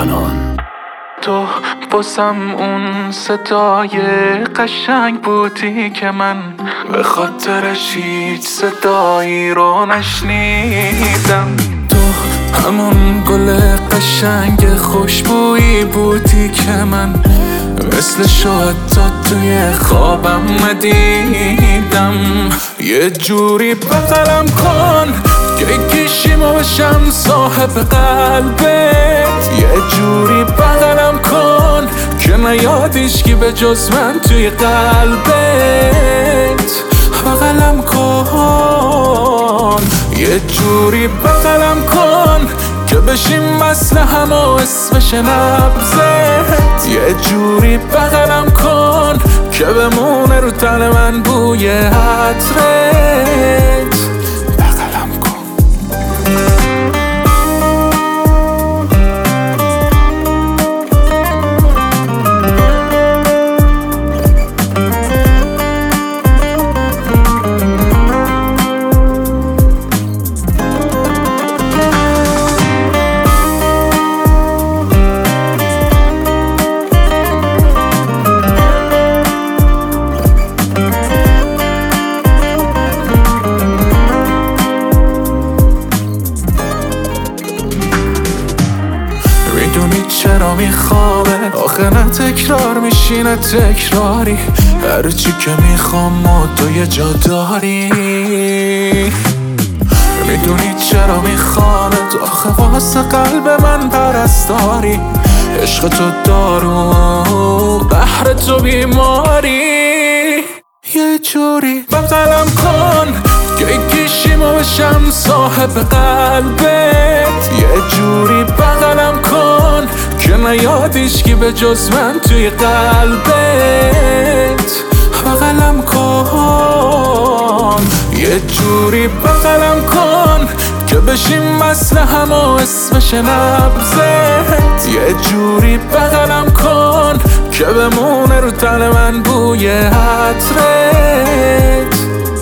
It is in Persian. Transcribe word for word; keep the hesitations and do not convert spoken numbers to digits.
زنان. تو باسم اون صدای قشنگ بودی که من به خاطرش هیچ صدایی رو نشنیدم. تو همون گل قشنگ خوشبویی بودی که من مثل شد تا توی خوابم ندیدم. یه جوری بغلم کن که کشیمو بشم صاحب قلبت. یه جوری بغلم کن که نیادیش کی به جز من توی قلبت. بغلم کن یه جوری بغلم کن که بشیم مثل هم و اسمش نبزت. یه جوری بغلم کن که بمونه رو تن من بوی عطرت. بغلم کن. میدونی چرا میخوابه؟ آخه نه تکرار میشینه تکراری. هرچی که میخوام و تو یه جا داری. میدونی چرا میخوابه؟ آخه واسه قلب من پرستاری. عشق تو دارو، قهر تو بیماری. یه جوری بغلم کن که کشیمو بشم صاحب قلبت. یه جوری بغلم کن که نیادیش کی به جز من توی قلبت. بغلم کن یه جوری بغلم کن که بشیم مثل هم و اسمش نبزت. یه جوری بغلم کن که بمونه رو تن من بوی عطرت.